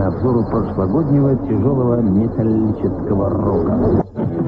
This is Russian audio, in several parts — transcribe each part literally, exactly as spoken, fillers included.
обзору прошлогоднего тяжелого металлического рока.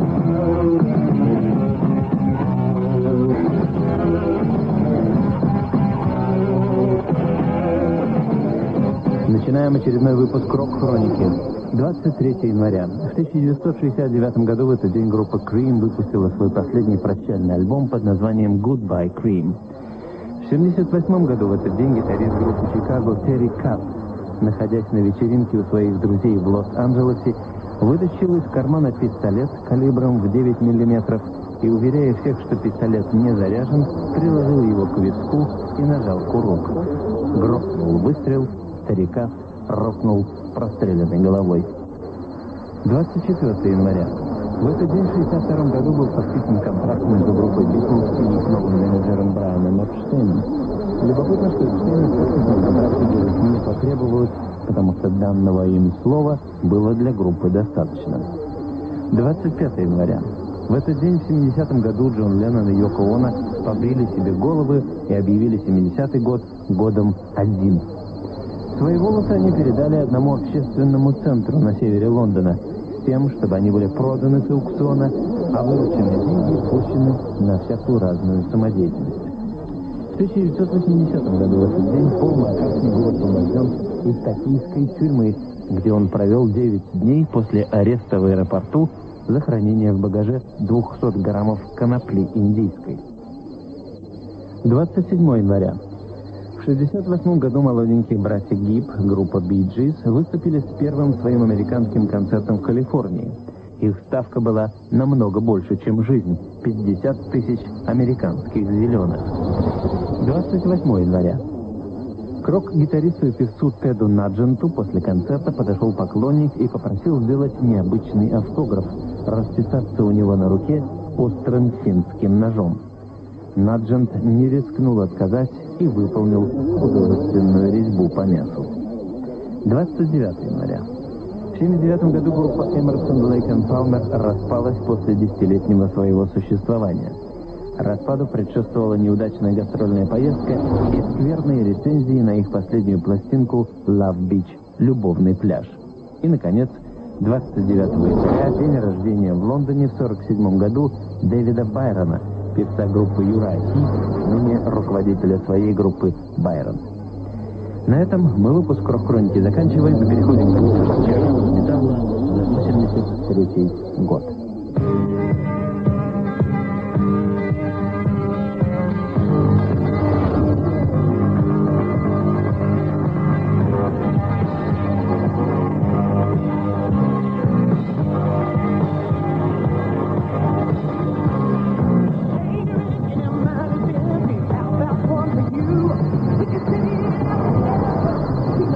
Начинаем очередной выпуск «Рок-хроники». двадцать третьего января. В тысяча девятьсот шестьдесят девятом году в этот день группа Cream выпустила свой последний прощальный альбом под названием «Goodbye, Cream». В семьдесят восьмом году в этот день гитарист группы Чикаго Терри Капс, находясь на вечеринке у своих друзей в Лос-Анджелесе, вытащил из кармана пистолет калибром в девять миллиметров и, уверяя всех, что пистолет не заряжен, приложил его к виску и нажал курок. Грохнул выстрел, Терри Капс рухнул простреленной головой. двадцать четвёртого января. В этот день в шестьдесят втором году был подписан контракт между группой Битлз и их новым менеджером Брайаном Эпштейном. Любопытно, что Эпштейн подписал контракт делать не потребовалось, потому что данного им слова было для группы достаточно. двадцать пятого января. В этот день в семидесятом году Джон Леннон и Йоко Оно побрили себе головы и объявили семидесятый год годом один. Свои волосы они передали одному общественному центру на севере Лондона с тем, чтобы они были проданы с аукциона, а вырученные деньги пущены на всякую разную самодеятельность. В тысяча девятьсот восьмидесятом году в этот день Пол Маккартни был освобожден из токийской тюрьмы, где он провел девять дней после ареста в аэропорту за хранение в багаже двухсот граммов конопли индийской. двадцать седьмого января. В шестьдесят восьмом году молоденькие братья Гиб, группа Bee Gees, выступили с первым своим американским концертом в Калифорнии. Их ставка была намного больше, чем жизнь – пятьдесят тысяч американских зеленых. двадцать восьмого января. К рок-гитаристу и певцу Теду Надженту после концерта подошел поклонник и попросил сделать необычный автограф, расписаться у него на руке острым финским ножом. Наджент не рискнул отказать и выполнил художественную резьбу по мясу. двадцать девятого января. В семьдесят девятом году группа Эмерсон, Лейк энд Палмер распалась после десятилетнего своего существования. Распаду предшествовала неудачная гастрольная поездка и скверные рецензии на их последнюю пластинку «Love Beach» — «Любовный пляж». И, наконец, двадцать девятого января, день рождения в Лондоне в сорок седьмом году Дэвида Байрона, певца группы Юрай Хит, ныне руководителя своей группы Байрон. На этом мы выпуск «Рок-хроники» заканчиваем и переходим к выпуску тяжелого металла за восемьдесят третий год.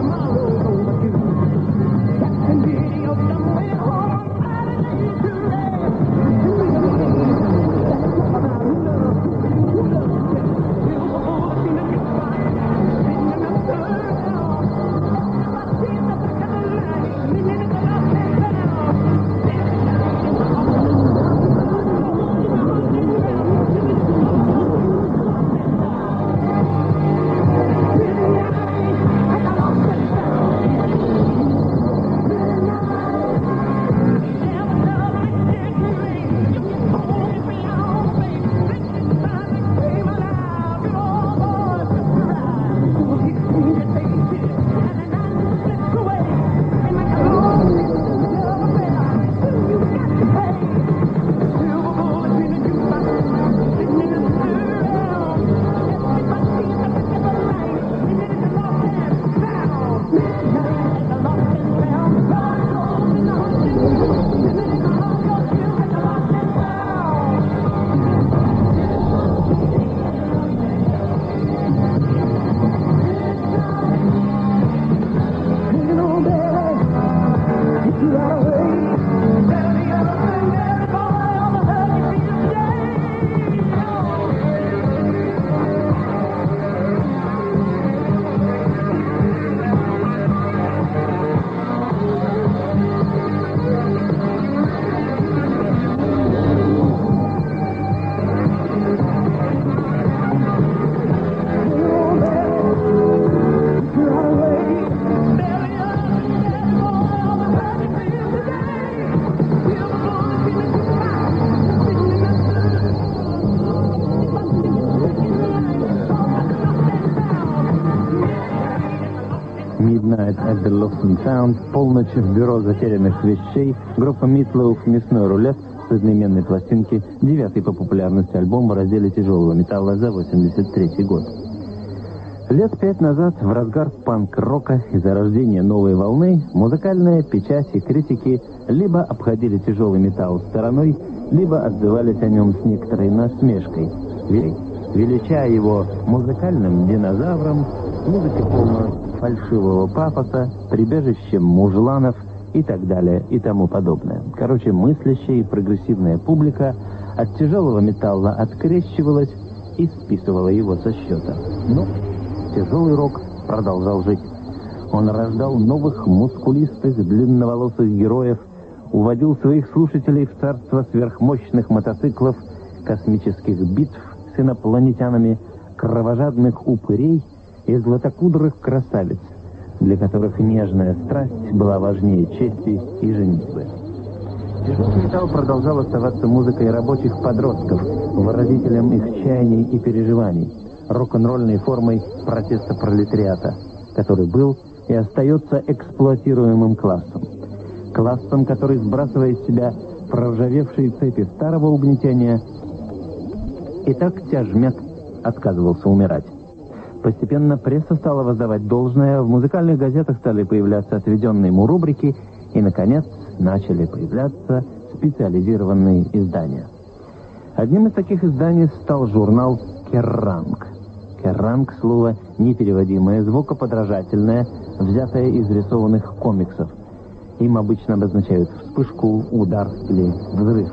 Tomorrow, I'm Midnight at the Lost and Found, «Полночь в бюро затерянных вещей», группа Meatloaf «Мясной рулет» с одноименной пластинки, девятый по популярности альбом в разделе тяжелого металла за восемьдесят третий год. Лет пять назад, в разгар панк-рока и зарождения новой волны, музыкальная печать и критики либо обходили тяжелый металл стороной, либо отзывались о нем с некоторой насмешкой, величая его музыкальным динозавром, музыкой полной фальшивого пафоса, прибежищем мужланов и так далее и тому подобное. Короче, мыслящая и прогрессивная публика от тяжелого металла открещивалась и списывала его со счета. Но тяжелый рок продолжал жить. Он рождал новых мускулистых, длинноволосых героев, уводил своих слушателей в царство сверхмощных мотоциклов, космических битв с инопланетянами, кровожадных упырей и златокудрых красавиц, для которых нежная страсть была важнее чести и женитьбы. Тяжелый металл продолжал оставаться музыкой рабочих подростков, выразителем их чаяний и переживаний, рок-н-ролльной формой протеста пролетариата, который был и остается эксплуатируемым классом. Классом, который, сбрасывая из себя проржавевшие цепи старого угнетения, и так тяжмяк отказывался умирать. Постепенно пресса стала воздавать должное, в музыкальных газетах стали появляться отведенные ему рубрики, и, наконец, начали появляться специализированные издания. Одним из таких изданий стал журнал «Керранг». «Керранг» — слово непереводимое, звукоподражательное, взятое из рисованных комиксов. Им обычно обозначают вспышку, удар или взрыв.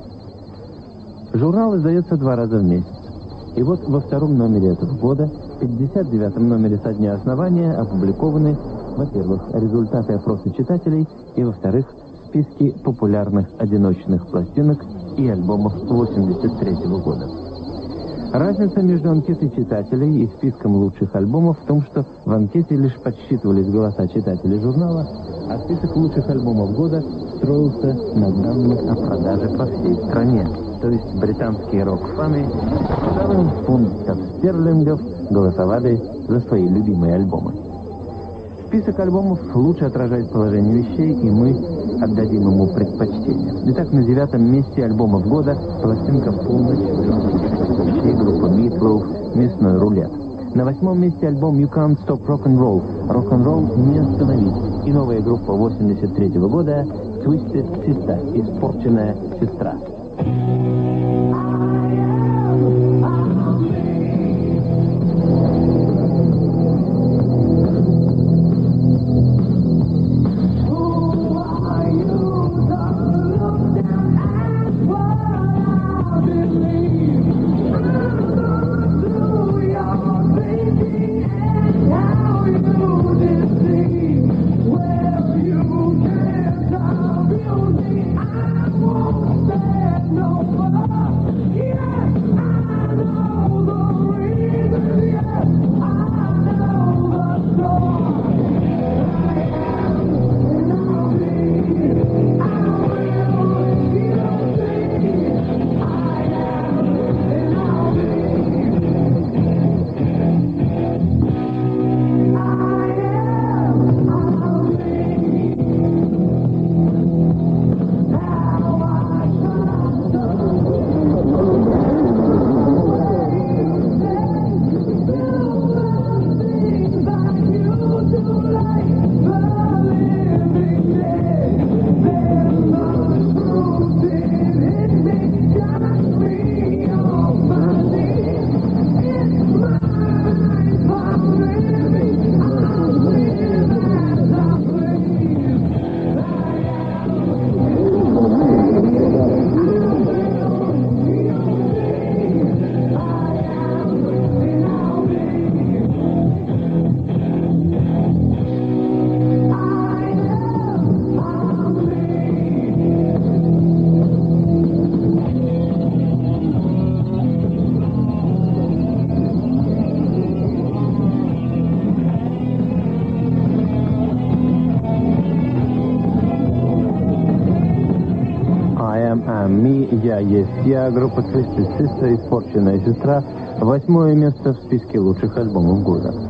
Журнал издается два раза в месяц. И вот во втором номере этого года, в пятьдесят девятом номере со дня основания, опубликованы, во-первых, результаты опроса читателей, и, во-вторых, списки популярных одиночных пластинок и альбомов восемьдесят третьего года. Разница между анкетой читателей и списком лучших альбомов в том, что в анкете лишь подсчитывались голоса читателей журнала, а список лучших альбомов года строился на данных о продаже по всей стране. То есть британские рок-фаны целым фунтов стерлингов голосовали за свои любимые альбомы. Список альбомов лучше отражает положение вещей, и мы отдадим ему предпочтение. Итак, на девятом месте альбомов года пластинка «Полночь» вещей группы Meatloaf «Мясной рулет». На восьмом месте альбом «You Can't Stop Rock'n'Roll» «Рок-н-ролл не остановить». И новая группа восемьдесят третьего года «Twisted Sister» «Испорченная сестра». «Ми», «Я есть я», группа Twisted Sister, «Испорченная сестра», восьмое место в списке лучших альбомов года.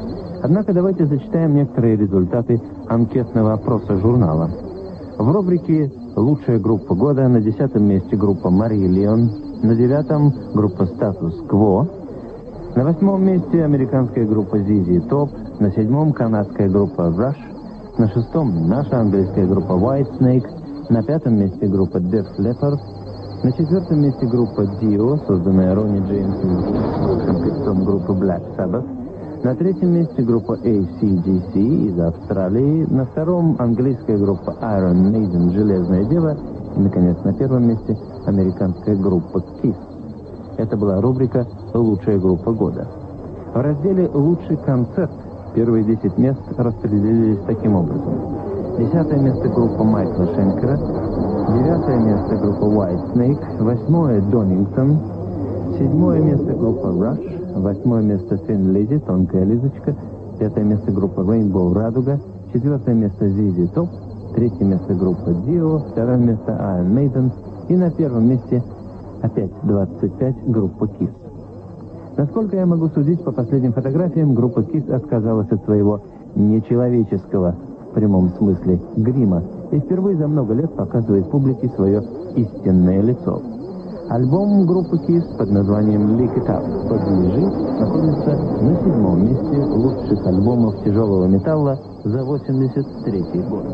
Однако давайте зачитаем некоторые результаты анкетного опроса журнала. В рубрике «Лучшая группа года» на десятом месте группа «Мариллион», на девятом группа «Статус Кво», на восьмом месте американская группа зет зет Top, на седьмом канадская группа Rush, на шестом наша английская группа Whitesnake, на пятом месте группа Def Leppard, на четвертом месте группа Dio, созданная Ронни Джеймсом, бывшим певцом группы Black Sabbath, на третьем месте группа эй си ди си из Австралии, на втором английская группа Iron Maiden «Железная дева» и, наконец, на первом месте американская группа Kiss. Это была рубрика «Лучшая группа года». В разделе «Лучший концерт» первые десять мест распределились таким образом. Десятое место группа Майкла Шенкера, девятое место группа Whitesnake, восьмое Donington, седьмое место группа Rush, восьмое место Thin Lizzy, тонкая лизочка, пятое место группа Rainbow Радуга, четвертое место зет зет Top, третье место группа Dio, второе место Iron Maiden и на первом месте опять двадцать пять группа Kiss. Насколько я могу судить по последним фотографиям, группа Kiss отказалась от своего нечеловеческого, в прямом смысле, грима и впервые за много лет показывает публике свое истинное лицо. Альбом группы Kiss под названием Lick It Up «Подлежи» находится на седьмом месте лучших альбомов тяжелого металла за восемьдесят третий год.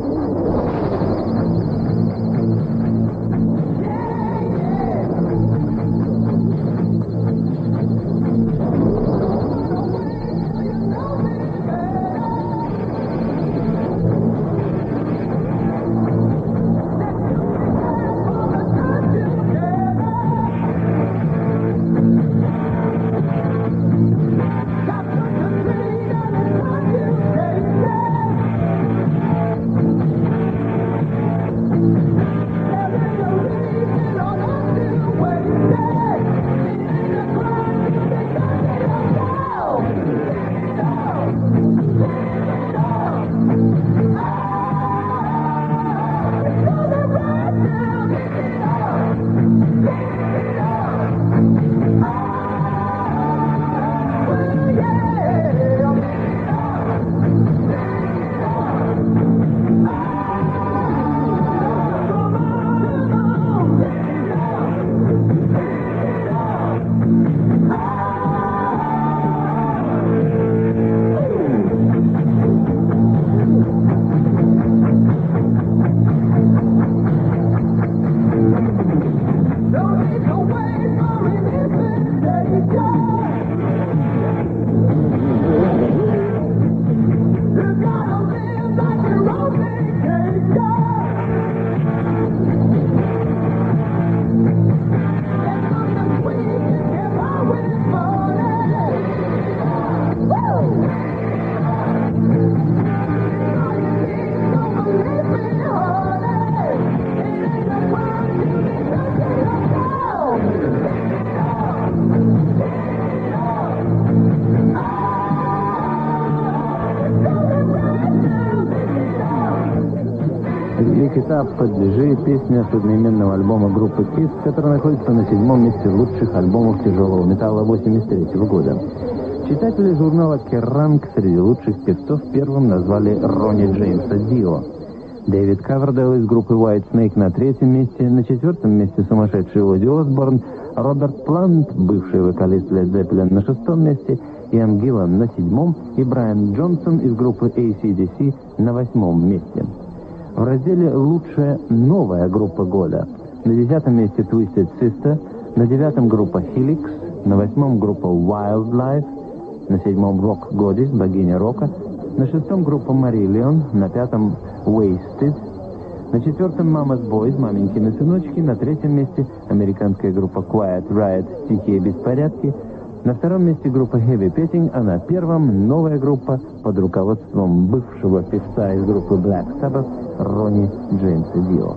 «Этап подлежи» — песня с одноименного альбома группы Kiss, который находится на седьмом месте лучших альбомов тяжелого металла восемьдесят третьего года. Читатели журнала Kerrang среди лучших певцов первым назвали Ронни Джеймса Дио. Дэвид Ковердейл из группы Whitesnake на третьем месте, на четвертом месте сумасшедший Оззи Осборн, Роберт Плант, бывший вокалист Led Zeppelin, на шестом месте, Иэн Гиллан на седьмом и Брайан Джонсон из группы эй си ди си на восьмом месте. В разделе «Лучшая новая группа года» на десятом месте Twisted Sister, на девятом группа Helix, на восьмом группа Wildlife, на седьмом Rock Goddess, богиня рока, на шестом группа Marillion, на пятом Wasted, на четвертом Mama's Boys, маменькины сыночки, на третьем месте американская группа Quiet Riot, тихие беспорядки, на втором месте группа Heavy Petting, а на первом новая группа под руководством бывшего певца из группы Black Sabbath Ронни Джеймса Дио.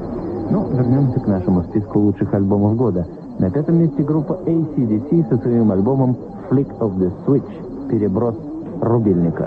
Ну, вернемся к нашему списку лучших альбомов года. На пятом месте группа эй си ди си со своим альбомом Flick of the Switch, переброс рубильника.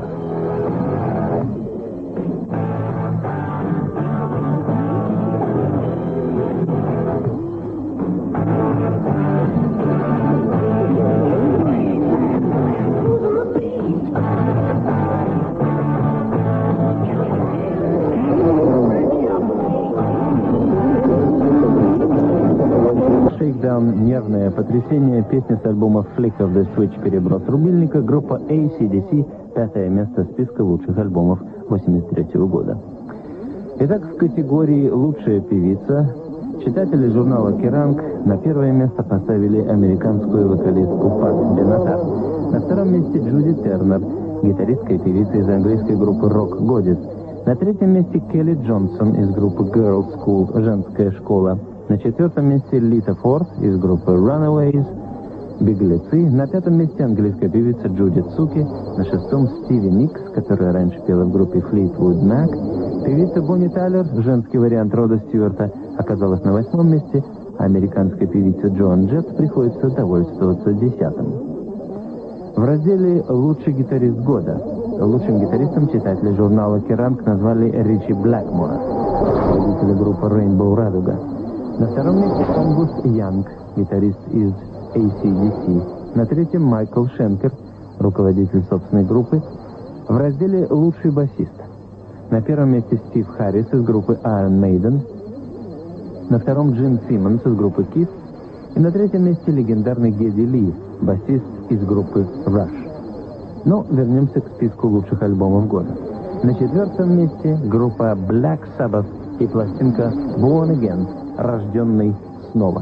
потрясение, песня с альбома Flick of the Switch «Переброс рубильника», группа эй си ди си, пятое место списка лучших альбомов восемьдесят третьего года. Итак, в категории «Лучшая певица» читатели журнала Kerrang на первое место поставили американскую вокалистку Пат Бенатар. На втором месте Джуди Тернер, гитаристка и певица из английской группы Rock Goddess. На третьем месте Келли Джонсон из группы Girls School, женская школа. На четвертом месте Лита Форд из группы Runaways, беглецы. На пятом месте английская певица Джуди Цуки. На шестом Стиви Никс, которая раньше пела в группе Fleetwood Mac. Певица Бонни Тайлер, женский вариант Рода Стюарта, оказалась на восьмом месте. А американская певица Джоан Джетт приходится довольствоваться десятым. В разделе «Лучший гитарист года» лучшим гитаристом читатели журнала Kerrang назвали Ричи Блэкмора, руководителя группы Rainbow Радуга. На втором месте Ангус Янг, гитарист из эй си ди си. На третьем Майкл Шенкер, руководитель собственной группы. В разделе «Лучший басист» на первом месте Стив Харрис из группы Iron Maiden. На втором Джин Симмонс из группы Kiss. И на третьем месте легендарный Гедди Ли, басист из группы Rush. Но вернемся к списку лучших альбомов года. На четвертом месте группа Black Sabbath и пластинка Born Again, рожденный снова.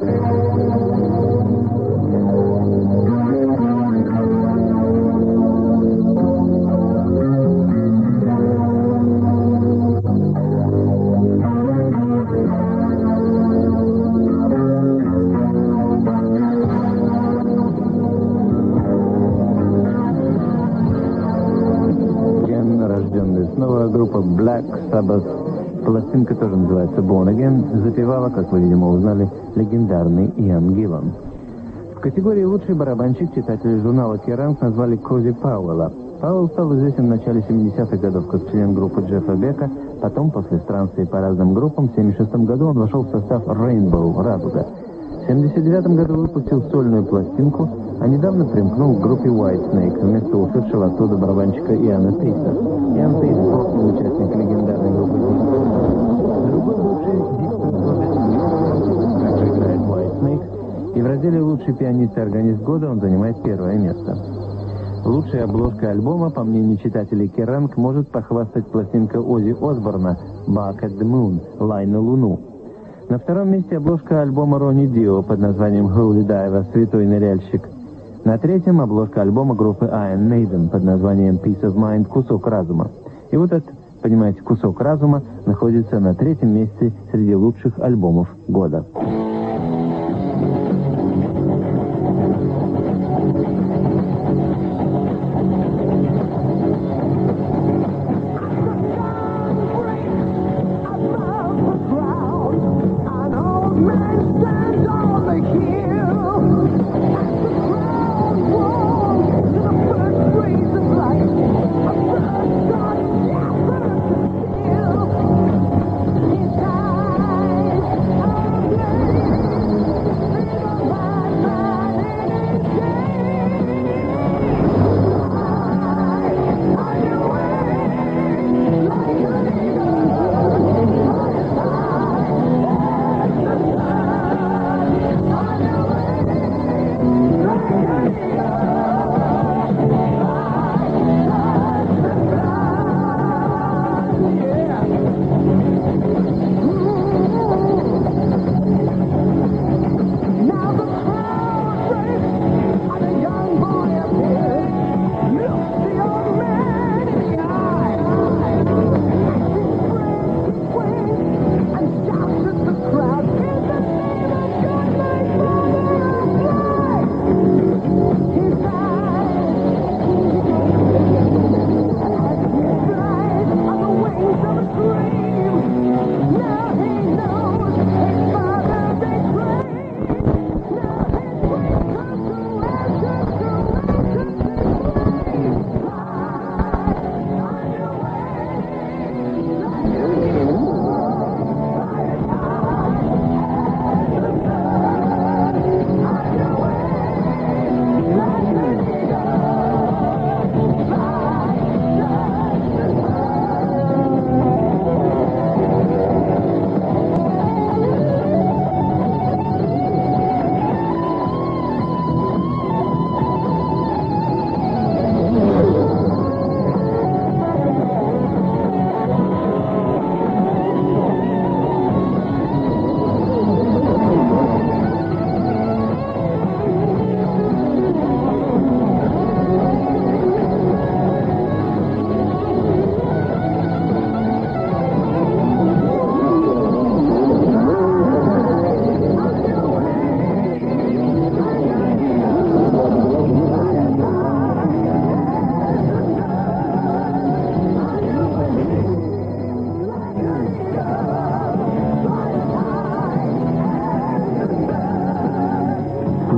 Снова группа Black Sabbath, пластинка тоже называется Born Again, запевала, как вы, видимо, узнали, легендарный Иан Гиллан. В категории «Лучший барабанщик» читатели журнала Kerrang назвали Кози Пауэлла. Пауэлл стал известен в начале семидесятых годов как член группы Джеффа Бека, потом, после странствий по разным группам, в семьдесят шестом году он вошел в состав Rainbow Радуга. В семьдесят девятом году выпустил сольную пластинку, а недавно примкнул к группе Whitesnake вместо ушедшего оттуда барабанщика Иана Пейса. Иан Пейс — прошлый участник легендарной группы Диксон. Другой бывший Диксон также играет Whitesnake, и в разделе «Лучший пианист и органист года» он занимает первое место. Лучшей обложкой альбома, по мнению читателей Kerrang, может похвастать пластинка Оззи Осборна «Back at the Moon» — «Лай на Луну». На втором месте обложка альбома Ронни Дио под названием «Holy Diver» — «Святой ныряльщик». На третьем обложка альбома группы Iron Maiden под названием «Peace of Mind» — «Кусок разума». И вот этот, понимаете, «Кусок разума» находится на третьем месте среди лучших альбомов года.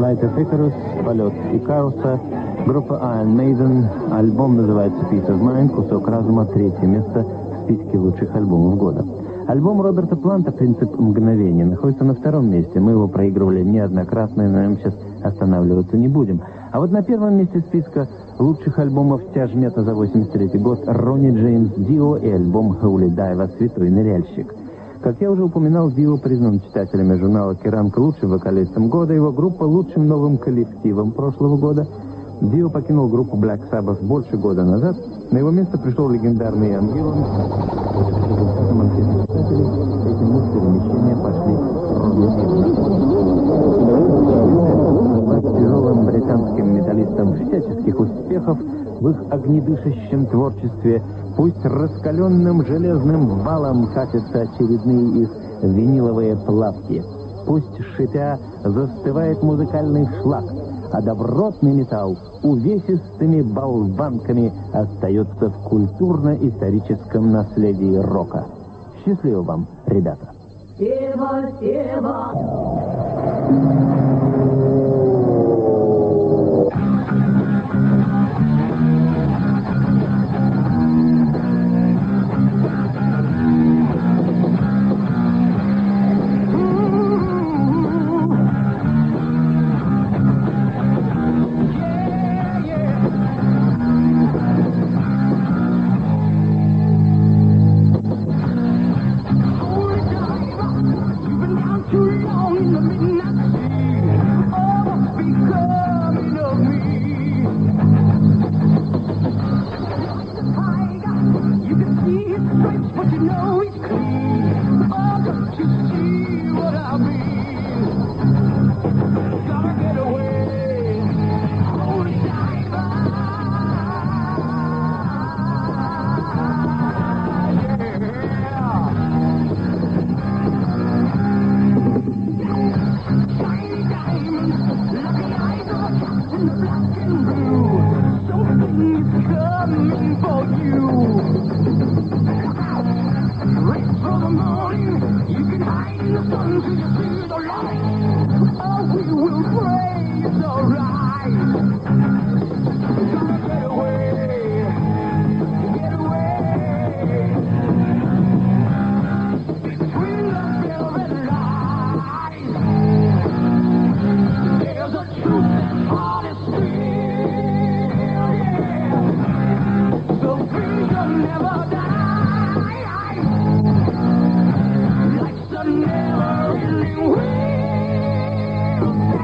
Flight of Icarus, полет Икаруса, группа Iron Maiden, альбом называется Peace of Mind, кусок разума, третье место в списке лучших альбомов года. Альбом Роберта Планта «Принцип мгновения» находится на втором месте. Мы его проигрывали неоднократно, и на нем сейчас останавливаться не будем. А вот на первом месте списка лучших альбомов тяжмета за восемьдесят третий год Ронни Джеймс Дио и альбом Holy Diver «Святой ныряльщик». Как я уже упоминал, Дио признан читателями журнала «Керранг» лучшим вокалистом года, его группа лучшим новым коллективом прошлого года. Дио покинул группу Black Sabbath больше года назад. На его место пришел легендарный Иан Гиллан. Эти мысли перемещения пошли тяжелым британским металлистам всяческих успехов в их огнедышащем творчестве. Пусть раскаленным железным валом катятся очередные их виниловые плавки. Пусть, шипя, застывает музыкальный шлак, а добротный металл увесистыми болванками остается в культурно-историческом наследии рока. Счастливо вам, ребята! Сева, Сева!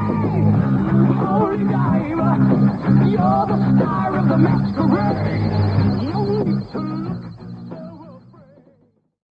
You're the star of the masquerade.